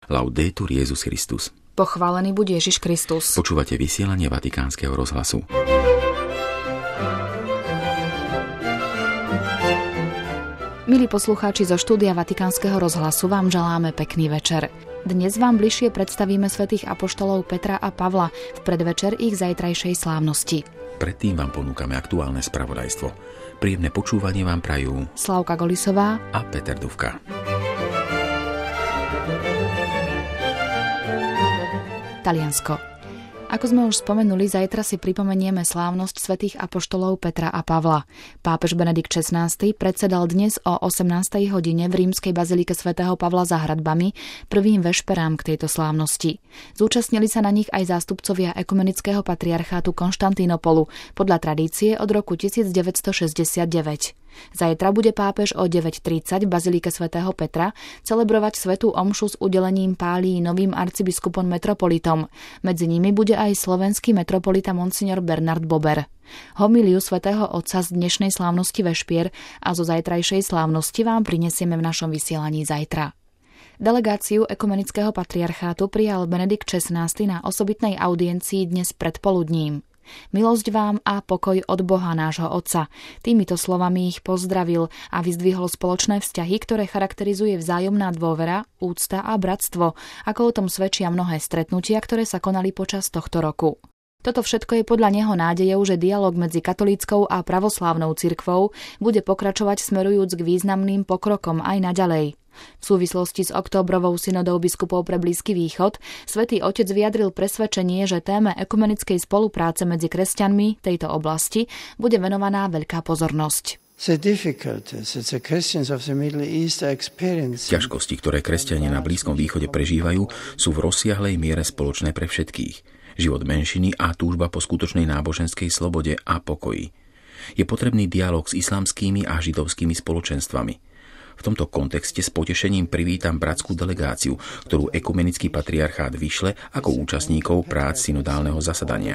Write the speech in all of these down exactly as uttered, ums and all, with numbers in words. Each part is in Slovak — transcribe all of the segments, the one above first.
Laudetur Jesus Christus. Pochválený buď Ježiš Kristus. Počúvate vysielanie Vatikánskeho rozhlasu. Milí poslucháči, zo štúdia Vatikánskeho rozhlasu vám želáme pekný večer. Dnes vám bližšie predstavíme svätých apoštolov Petra a Pavla v predvečer ich zajtrajšej slávnosti. Predtým vám ponúkame aktuálne spravodajstvo. Príjemné počúvanie vám prajú Slavka Golisová a Peter Dufka. Taliansko. Ako sme už spomenuli, zajtra si pripomenieme slávnosť svätých apoštolov Petra a Pavla. Pápež Benedikt šestnásty predsedal dnes o osemnástej hodine v rímskej bazilike svätého Pavla za hradbami prvým vešperám k tejto slávnosti. Zúčastnili sa na nich aj zástupcovia ekumenického patriarchátu Konštantínopolu podľa tradície od roku devätnásťstošesťdesiatdeväť. Zajtra bude pápež o deväť tridsať v bazilike svätého Petra celebrovať svätú omšu s udelením pálií novým arcibiskupom metropolitom. Medzi nimi bude aj slovenský metropolita monsignor Bernard Bober. Homíliu svätého Otca z dnešnej slávnosti vešpier a zo zajtrajšej slávnosti vám prinesieme v našom vysielaní zajtra. Delegáciu ekumenického patriarchátu prijal Benedikt šestnásty na osobitnej audiencii dnes predpoludním. Milosť vám a pokoj od Boha nášho Otca. Týmito slovami ich pozdravil a vyzdvihol spoločné vzťahy, ktoré charakterizuje vzájomná dôvera, úcta a bratstvo, ako o tom svedčia mnohé stretnutia, ktoré sa konali počas tohto roku. Toto všetko je podľa neho nádejou, že dialóg medzi katolíckou a pravoslávnou cirkvou bude pokračovať smerujúc k významným pokrokom aj naďalej. V súvislosti s októbrovou synodou biskupov pre Blízky východ Svätý Otec vyjadril presvedčenie, že téme ekumenickej spolupráce medzi kresťanmi tejto oblasti bude venovaná veľká pozornosť. Ťažkosti, ktoré kresťania na Blízkom východe prežívajú, sú v rozsiahlej miere spoločné pre všetkých. Život menšiny a túžba po skutočnej náboženskej slobode a pokoji. Je potrebný dialóg s islamskými a židovskými spoločenstvami. V tomto kontexte s potešením privítam bratskú delegáciu, ktorú ekumenický patriarchát vyšle ako účastníkov prác synodálneho zasadania.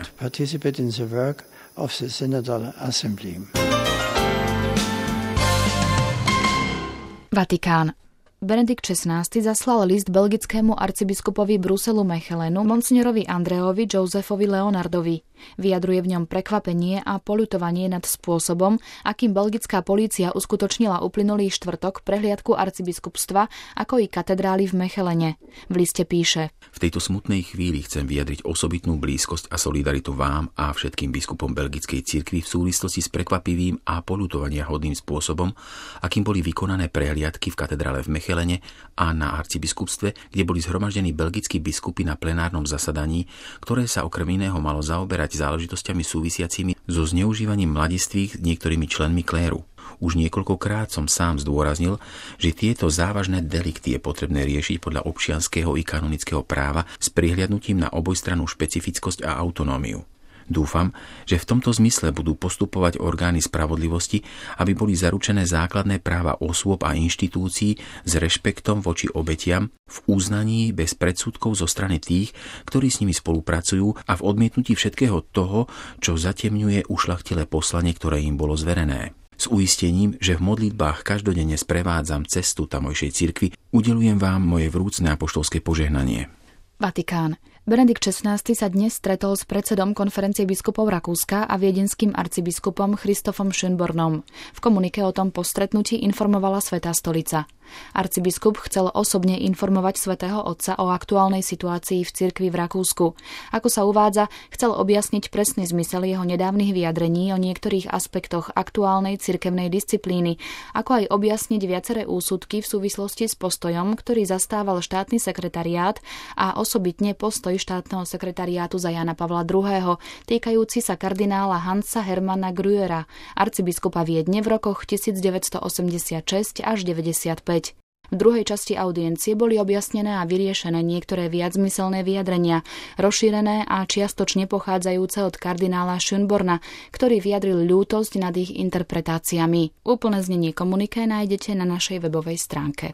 Vatikán. Benedikt šestnásty zaslal list belgickému arcibiskupovi Bruselu Mechelenu monsignorovi Andreovi Josefovi Leonardovi. Vyjadruje v ňom prekvapenie a poľutovanie nad spôsobom, akým belgická polícia uskutočnila uplynulý štvrtok prehliadku arcibiskupstva ako i katedrály v Mechelene. V liste píše: V tejto smutnej chvíli chcem vyjadriť osobitnú blízkosť a solidaritu vám a všetkým biskupom belgickej cirkvi v súvislosti s prekvapivým a poľutovania hodným spôsobom, akým boli vykonané prehliadky v katedrále v Mechelene a na arcibiskupstve, kde boli zhromaždení belgickí biskupy na plenárnom zasadaní, ktoré sa okrem iného malo zaoberať záležitosťami súvisiacimi so zneužívaním mladistvých niektorými členmi kléru. Už niekoľkokrát som sám zdôraznil, že tieto závažné delikty je potrebné riešiť podľa občianskeho i kanonického práva s prihliadnutím na obojstrannú špecifickosť a autonómiu. Dúfam, že v tomto zmysle budú postupovať orgány spravodlivosti, aby boli zaručené základné práva osôb a inštitúcií s rešpektom voči obetiam, v uznaní bez predsudkov zo strany tých, ktorí s nimi spolupracujú a v odmietnutí všetkého toho, čo zatemňuje ušľachtilé poslanie, ktoré im bolo zverené. S uistením, že v modlitbách každodenne sprevádzam cestu tamojšej cirkvi, udeľujem vám moje vrúcne apoštolské požehnanie. Vatikán. Benedikt šestnásty sa dnes stretol s predsedom konferencie biskupov Rakúska a viedenským arcibiskupom Christophom Schönbornom. V komunike o tom po stretnutí informovala Svätá stolica. Arcibiskup chcel osobne informovať Svätého Otca o aktuálnej situácii v cirkvi v Rakúsku. Ako sa uvádza, chcel objasniť presný zmysel jeho nedávnych vyjadrení o niektorých aspektoch aktuálnej cirkevnej disciplíny, ako aj objasniť viaceré úsudky v súvislosti s postojom, ktorý zastával štátny sekretariát a osobitne postoj štátneho sekretariátu za Jána Pavla druhého, týkajúci sa kardinála Hansa Hermana Grüera, arcibiskupa Viedne v rokoch devätnásťstoosemdesiatšesť až deväťdesiatpäť. V druhej časti audiencie boli objasnené a vyriešené niektoré viacmyselné vyjadrenia, rozšírené a čiastočne pochádzajúce od kardinála Schönborna, ktorý vyjadril ľútosť nad ich interpretáciami. Úplné znenie komuniké nájdete na našej webovej stránke.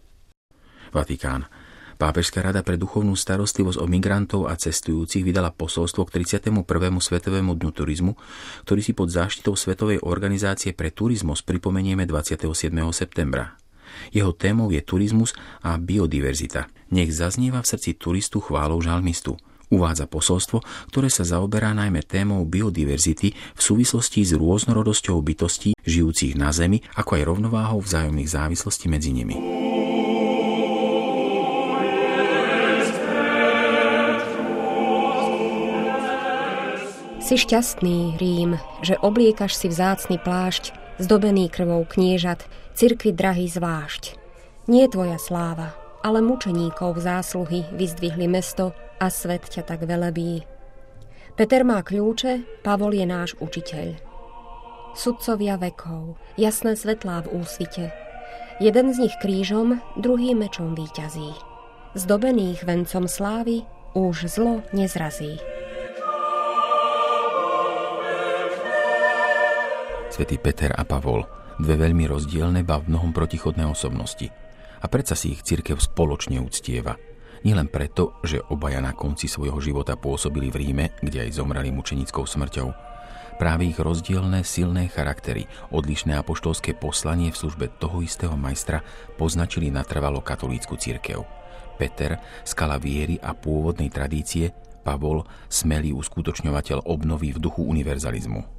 Vatikán. Pápežská rada pre duchovnú starostlivosť o migrantov a cestujúcich vydala posolstvo k tridsiatemu prvému Svetovému dňu turizmu, ktorý si pod záštitou Svetovej organizácie pre turizmus pripomenieme dvadsiateho siedmeho septembra. Jeho témou je turizmus a biodiverzita. Nech zaznieva v srdci turistu chválou žalmistu. Uvádza posolstvo, ktoré sa zaoberá najmä témou biodiverzity v súvislosti s rôznorodosťou bytostí žijúcich na Zemi, ako aj rovnováhou vzájomných závislostí medzi nimi. Si šťastný, Rím, že obliekaš si vzácny plášť, zdobený krvou kniežat, cirkvi drahý zvlášť. Nie tvoja sláva, ale mučeníkov zásluhy vyzdvihli mesto a svet ťa tak velebí. Peter má kľúče, Pavol je náš učiteľ. Sudcovia vekov, jasné svetlá v úsvite. Jeden z nich krížom, druhý mečom víťazí. Zdobených vencom slávy už zlo nezrazí. Svätý Peter a Pavol, dve veľmi rozdielne, ba v mnohom protichodné osobnosti. A predsa si ich cirkev spoločne uctieva. Nielen preto, že obaja na konci svojho života pôsobili v Ríme, kde aj zomreli mučenickou smrťou. Práve ich rozdielne, silné charaktery, odlišné apoštolské poslanie v službe toho istého majstra poznačili natrvalo katolícku cirkev. Peter, skala viery a pôvodnej tradície, Pavol, smelý uskutočňovateľ obnovy v duchu univerzalizmu.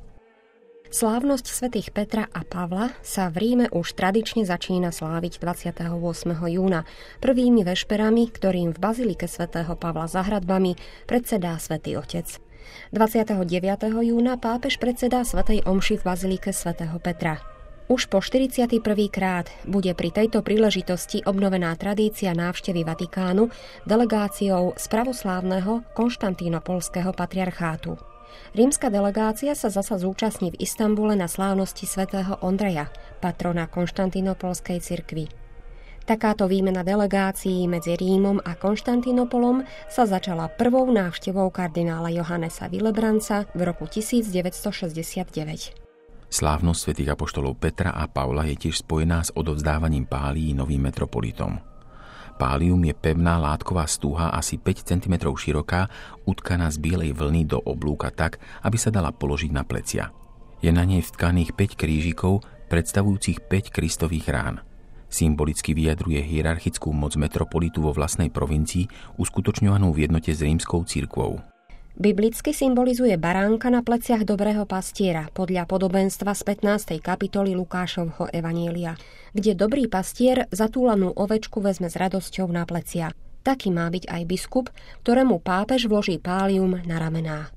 Slávnosť svätých Petra a Pavla sa v Ríme už tradične začína sláviť dvadsiateho ôsmeho júna, prvými vešperami, ktorým v bazilike svätého Pavla za hradbami predsedá svätý Otec. dvadsiateho deviateho júna pápež predsedá svätej omši v bazilike svätého Petra. Už po štyridsiaty prvý krát bude pri tejto príležitosti obnovená tradícia návštevy Vatikánu delegáciou z pravoslávneho konštantínopolského patriarchátu. Rímska delegácia sa zasa zúčastní v Istanbule na slávnosti svätého Ondreja, patrona Konštantínopolskej cirkvi. Takáto výmena delegácií medzi Rímom a Konštantínopolom sa začala prvou návštevou kardinála Johannesa Willebranca v roku tisícdeväťstošesťdesiatdeväť. Slávnosť svätých apoštolov Petra a Pavla je tiež spojená s odovzdávaním pálií novým metropolitom. Pálium je pevná látková stúha asi päť centimetrov široká, utkaná z bielej vlny do oblúka tak, aby sa dala položiť na plecia. Je na nej vtkaných päť krížikov, predstavujúcich päť Kristových rán. Symbolicky vyjadruje hierarchickú moc metropolitu vo vlastnej provincii, uskutočňovanú v jednote s rímskou cirkvou. Biblicky symbolizuje baránka na pleciach dobrého pastiera podľa podobenstva z pätnástej kapitoly Lukášovho evanielia, kde dobrý pastier zatúlanú ovečku vezme s radosťou na plecia. Taký má byť aj biskup, ktorému pápež vloží pálium na ramená.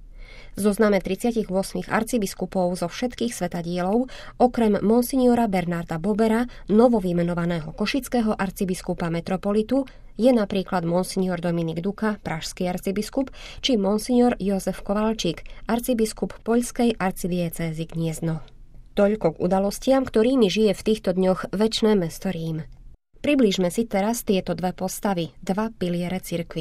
V zozname tridsaťosem arcibiskupov zo všetkých svetadielov, okrem monsignora Bernarda Bobera, novovymenovaného košického arcibiskupa metropolitu, je napríklad monsignor Dominik Duka, pražský arcibiskup, či monsignor Jozef Kovalčík, arcibiskup poľskej arcidiecézy Gniezno. Toľko k udalostiam, ktorými žije v týchto dňoch večné mesto Rím. Priblížme si teraz tieto dve postavy, dva piliere cirkvi.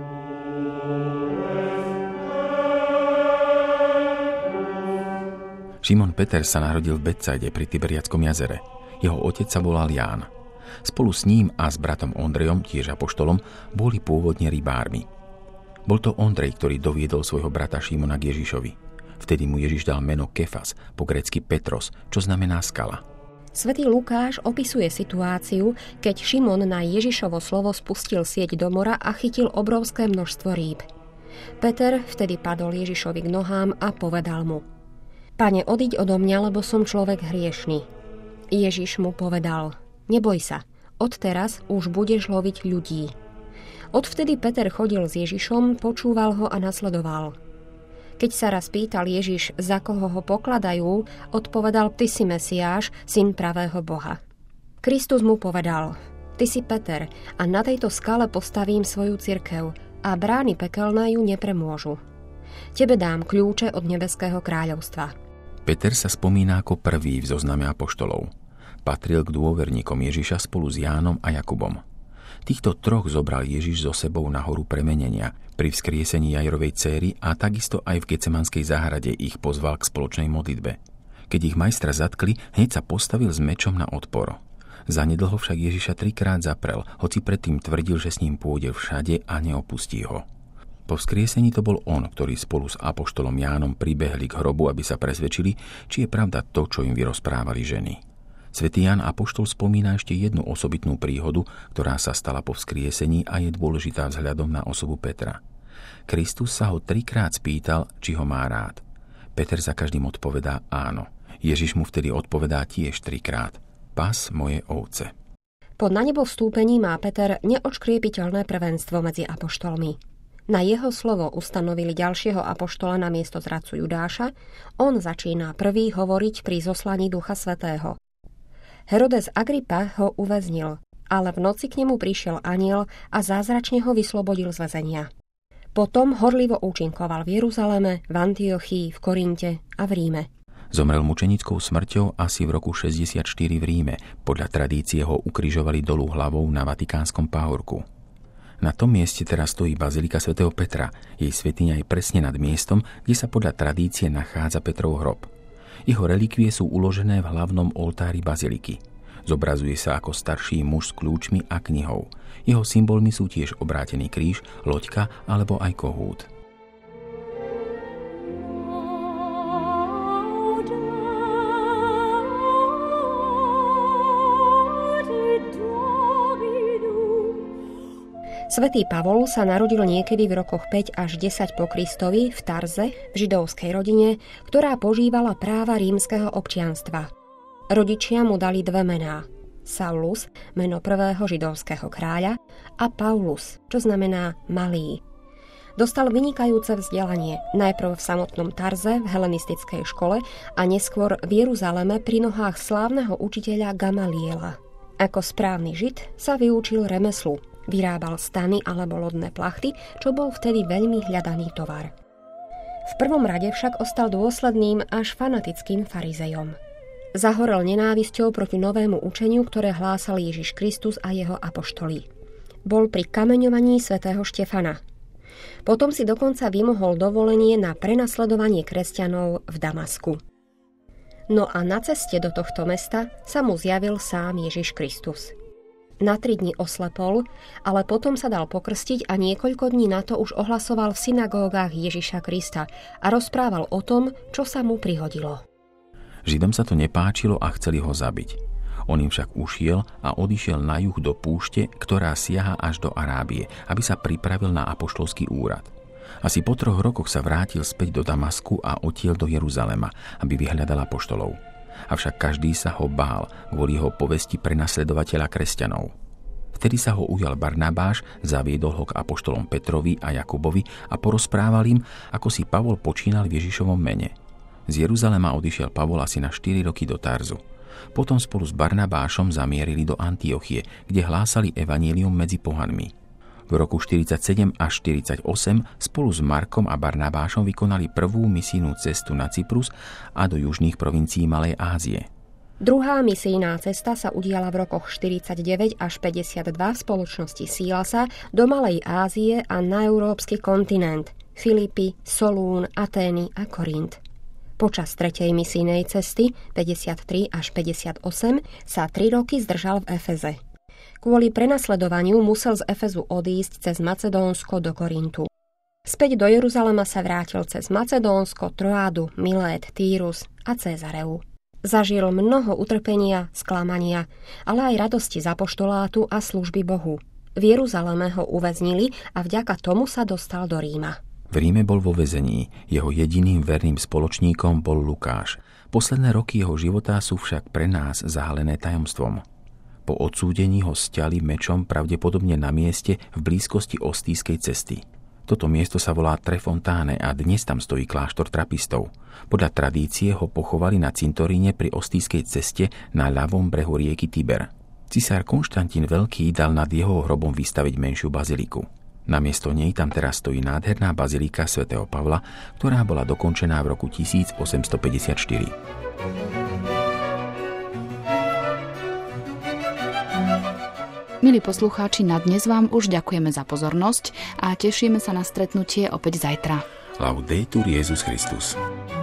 Šimon Peter sa narodil v Betsaide pri Tiberiadskom jazere. Jeho otec sa volal Ján. Spolu s ním a s bratom Ondrejom, tiež apoštolom, boli pôvodne rybármi. Bol to Ondrej, ktorý doviedol svojho brata Šimona k Ježišovi. Vtedy mu Ježiš dal meno Kefas, po grécky Petros, čo znamená skala. Svätý Lukáš opisuje situáciu, keď Šimon na Ježišovo slovo spustil sieť do mora a chytil obrovské množstvo rýb. Peter vtedy padol Ježišovi k nohám a povedal mu: Pane, odiď odo mňa, lebo som človek hriešny. Ježiš mu povedal: Neboj sa, odteraz už budeš loviť ľudí. Odvtedy Peter chodil s Ježišom, počúval ho a nasledoval. Keď sa raz pýtal Ježiš, za koho ho pokladajú, odpovedal: Ty si Mesiáš, syn pravého Boha. Kristus mu povedal: Ty si Peter a na tejto skale postavím svoju cirkev a brány pekelné ju nepremôžu. Tebe dám kľúče od nebeského kráľovstva. Peter sa spomína ako prvý v zozname apoštolov. Patril k dôverníkom Ježiša spolu s Jánom a Jakubom. Týchto troch zobral Ježiš so sebou na horu premenenia pri vzkriesení Jairovej céry a takisto aj v Getsemanskej záhrade ich pozval k spoločnej modlitbe. Keď ich majstra zatkli, hneď sa postavil s mečom na odpor. Zanedlho však Ježiša trikrát zaprel, hoci predtým tvrdil, že s ním pôjde všade a neopustí ho. Po vzkriesení to bol on, ktorý spolu s apoštolom Jánom pribehli k hrobu, aby sa presvedčili, či je pravda to, čo im vyrozprávali ženy. Svätý Ján Apoštol spomína ešte jednu osobitnú príhodu, ktorá sa stala po vzkriesení a je dôležitá vzhľadom na osobu Petra. Kristus sa ho trikrát spýtal, či ho má rád. Peter za každým odpovedá áno. Ježiš mu vtedy odpovedá tiež trikrát: Pas moje ovce. Po na nebo vstúpení má Peter neodškriepiteľné prvenstvo medzi apoštolmi. Na jeho slovo ustanovili ďalšieho apoštola na miesto zradcu Judáša. On začína prvý hovoriť pri zoslaní Ducha Svätého. Herodes Agripa ho uväznil, ale v noci k nemu prišiel anjel a zázračne ho vyslobodil z väzenia. Potom horlivo účinkoval v Jeruzaleme, v Antiochii, v Korinte a v Ríme. Zomrel mučenickou smrťou asi v roku šesťdesiatštyri v Ríme. Podľa tradície ho ukrižovali dolu hlavou na Vatikánskom pahorku. Na tom mieste teraz stojí bazilika svätého Petra. Jej svätyňa je presne nad miestom, kde sa podľa tradície nachádza Petrov hrob. Jeho relikvie sú uložené v hlavnom oltári baziliky. Zobrazuje sa ako starší muž s kľúčmi a knihou. Jeho symbolmi sú tiež obrátený kríž, loďka alebo aj kohút. Svätý Pavol sa narodil niekedy v rokoch päť až desať po Kristovi v Tarze, v židovskej rodine, ktorá požívala práva rímskeho občianstva. Rodičia mu dali dve mená. Saulus, meno prvého židovského kráľa, a Paulus, čo znamená malý. Dostal vynikajúce vzdelanie, najprv v samotnom Tarze, v helenistickej škole a neskôr v Jeruzaleme pri nohách slávneho učiteľa Gamaliela. Ako správny žid sa vyučil remeslu. Vyrábal stany alebo lodné plachty, čo bol vtedy veľmi hľadaný tovar. V prvom rade však ostal dôsledným až fanatickým farizejom. Zahorel nenávisťou proti novému učeniu, ktoré hlásal Ježiš Kristus a jeho apoštoli. Bol pri kameňovaní svätého Štefana. Potom si dokonca vymohol dovolenie na prenasledovanie kresťanov v Damasku. No a na ceste do tohto mesta sa mu zjavil sám Ježiš Kristus. Na tri dni oslepol, ale potom sa dal pokrstiť a niekoľko dní na to už ohlasoval v synagógach Ježiša Krista a rozprával o tom, čo sa mu prihodilo. Židom sa to nepáčilo a chceli ho zabiť. On im však ušiel a odišiel na juh do púšte, ktorá siaha až do Arábie, aby sa pripravil na apoštolský úrad. Asi po troch rokoch sa vrátil späť do Damasku a odtiaľ do Jeruzalema, aby vyhľadal apoštolov. Avšak každý sa ho bál kvôli jeho povesti prenasledovateľa kresťanov. Vtedy sa ho ujal Barnabáš, zaviedol ho k apoštolom Petrovi a Jakubovi a porozprával im, ako si Pavol počínal v Ježišovom mene. Z Jeruzalema odišiel Pavol asi na štyri roky do Tarzu. Potom spolu s Barnabášom zamierili do Antiochie, kde hlásali evanjelium medzi pohanmi. V roku štyridsaťsedem až štyridsaťosem spolu s Markom a Barnabášom vykonali prvú misijnú cestu na Cyprus a do južných provincií Malej Ázie. Druhá misijná cesta sa udiala v rokoch štyridsaťdeväť až päťdesiatdva v spoločnosti Sílasa do Malej Ázie a na európsky kontinent – Filipy, Solún, Atény a Korint. Počas tretej misijnej cesty päťdesiattri až päťdesiatosem sa tri roky zdržal v Efeze. Kvôli prenasledovaniu musel z Efezu odísť cez Macedónsko do Korintu. Späť do Jeruzalema sa vrátil cez Macedónsko, Troádu, Milét, Týrus a Cézareu. Zažil mnoho utrpenia, sklamania, ale aj radosti z apoštolátu a služby Bohu. V Jeruzaleme ho uväznili a vďaka tomu sa dostal do Ríma. V Ríme bol vo väzení. Jeho jediným verným spoločníkom bol Lukáš. Posledné roky jeho života sú však pre nás zahalené tajomstvom. Po odsúdení ho sťali mečom pravdepodobne na mieste v blízkosti Ostýskej cesty. Toto miesto sa volá Trefontáne a dnes tam stojí kláštor trapistov. Podľa tradície ho pochovali na cintoríne pri Ostýskej ceste na ľavom brehu rieky Tiber. Cisár Konštantín Veľký dal nad jeho hrobom vystaviť menšiu baziliku. Namiesto nej tam teraz stojí nádherná bazilika svätého Pavla, ktorá bola dokončená v roku tisícosemstopäťdesiatštyri. Milí poslucháči, na dnes vám už ďakujeme za pozornosť a tešíme sa na stretnutie opäť zajtra. Laudetur Jesus Christus.